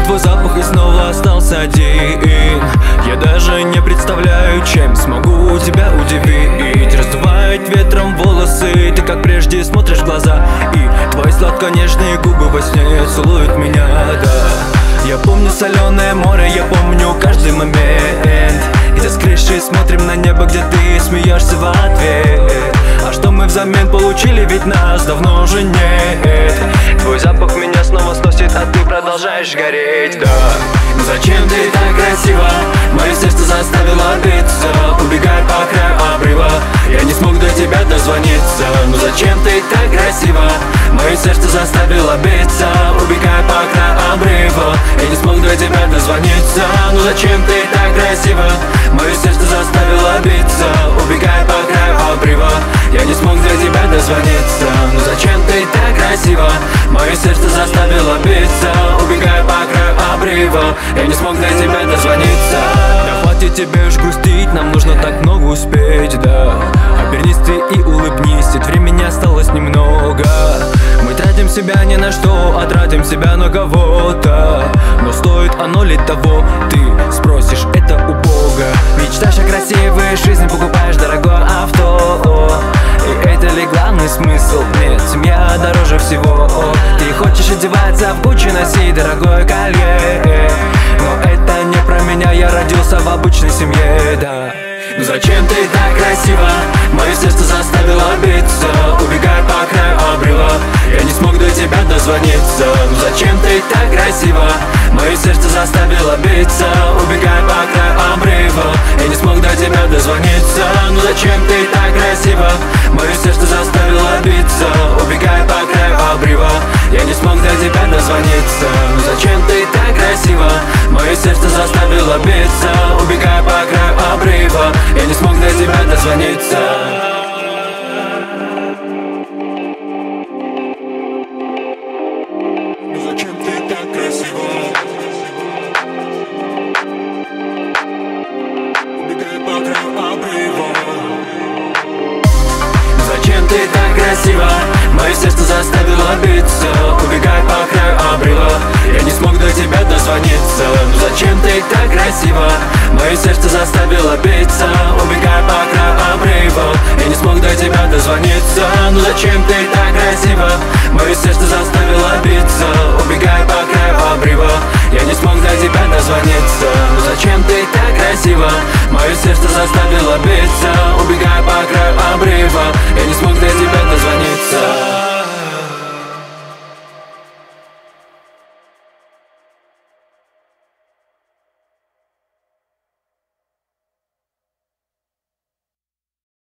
твой запах и снова остался один. Я даже не представляю, чем смогу тебя удивить. Раздувает ветром волосы, ты как прежде смотришь в глаза, и твои сладко-нежные губы во сне целуют меня, да. Я помню соленое море, я помню каждый момент, где с крыши смотрим на небо, где ты смеешься в ответ. А что мы взамен получили, ведь нас давно уже нет. Твой запах меня снова сносит, а ты продолжаешь гореть, да. Ну зачем ты так красиво? Мое сердце заставило биться. Убегай по краю обрыва, я не смог до тебя дозвониться. Ну зачем ты так красиво? Мое сердце заставило биться. Убегай по краю обрыва, я не смог до тебя дозвониться. Ну зачем ты так красиво? Мое сердце заставило биться. Убегай по краю обрыва, я не смог до тебя дозвониться. Ну зачем ты так красиво? Мое сердце заставило биться. Убегай по краю обрыва, я не смог до тебя дозвониться. Да хватит тебе уж грустить, нам нужно так много успеть, да. Обернись ты и улыбнись, ведь времени осталось немного. Мы тратим себя ни на что, а тратим себя на кого-то. Но стоит оно ли того, ты спросишь это у Бога. Мечтаешь о красивой жизни, покупаешь дорогое авто. И это ли главный смысл? Нет, семья дороже всего. Ты хочешь одеваться в Гуччи, носить дорогое колье. Но это не про меня, я родился в обычной семье, да. Ну зачем ты так красиво? Мое сердце заставило биться. Убегай по краю обрыва, я не смог до тебя дозвониться. Ну зачем ты так красиво? Мое сердце заставило биться. Убегай по краю обрыва, я не смог до тебя дозвониться. Ну зачем ты так красиво? Мое сердце заставило биться. Убегай по краю обрыва, я не смог до тебя дозвониться. Ну зачем ты так красиво? Мое сердце заставило биться. Убегай по краю обрыва, я не смог до тебя дозвониться. Ну зачем ты так красиво? Убегай по краю обрыва. Ну зачем ты так красиво? Мое сердце заставило биться. Убегай по краю обрыва, я не смог до тебя дозвониться. Ну зачем ты так красиво? Мое сердце заставило биться. Убегай по краю обрыва, я не смог до тебя дозвониться. Ну зачем ты так красиво? Мое сердце заставило биться. Убегай по краю обрыва, я не смог до тебя дозвониться. Ну зачем ты так красиво? Мое сердце заставило биться. Убегай по краю обрыва, я не смог до тебя